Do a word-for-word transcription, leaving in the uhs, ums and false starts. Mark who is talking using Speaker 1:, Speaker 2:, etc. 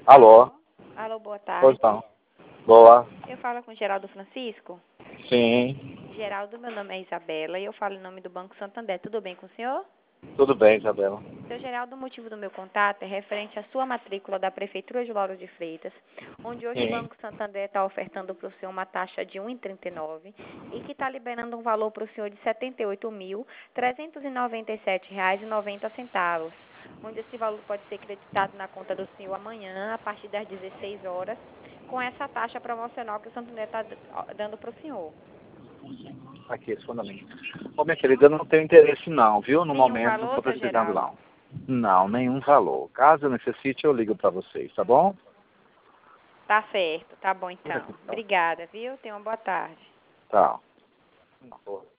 Speaker 1: Alô?
Speaker 2: Alô, boa tarde.
Speaker 1: Pois não. Boa.
Speaker 2: Eu falo com o Geraldo Francisco.
Speaker 1: Sim.
Speaker 2: Geraldo, meu nome é Isabela e eu falo em nome do Banco Santander. Tudo bem com o senhor?
Speaker 1: Tudo bem, Isabela.
Speaker 2: Seu Geraldo, o motivo do meu contato é referente à sua matrícula da Prefeitura de Lauro de Freitas, onde hoje
Speaker 1: Sim.
Speaker 2: o Banco Santander está ofertando para o senhor uma taxa de um vírgula trinta e nove e que está liberando um valor para o senhor de setenta e oito mil, trezentos e noventa e sete reais e noventa centavos, onde esse valor pode ser creditado na conta do senhor amanhã, a partir das dezesseis horas, com essa taxa promocional que o Santander está dando para o senhor.
Speaker 1: Aqui, responda a mim. Ô, minha querida, eu não tenho interesse não, viu? No
Speaker 2: Nenhum
Speaker 1: momento, não
Speaker 2: valor,
Speaker 1: estou
Speaker 2: seu
Speaker 1: precisando
Speaker 2: Geraldo?
Speaker 1: não. Não, nenhum valor. Caso eu necessite, eu ligo para vocês, tá bom?
Speaker 2: Tá certo, tá bom
Speaker 1: Por aqui,
Speaker 2: então.
Speaker 1: tá.
Speaker 2: Obrigada, viu? Tenha uma boa tarde.
Speaker 1: Tá.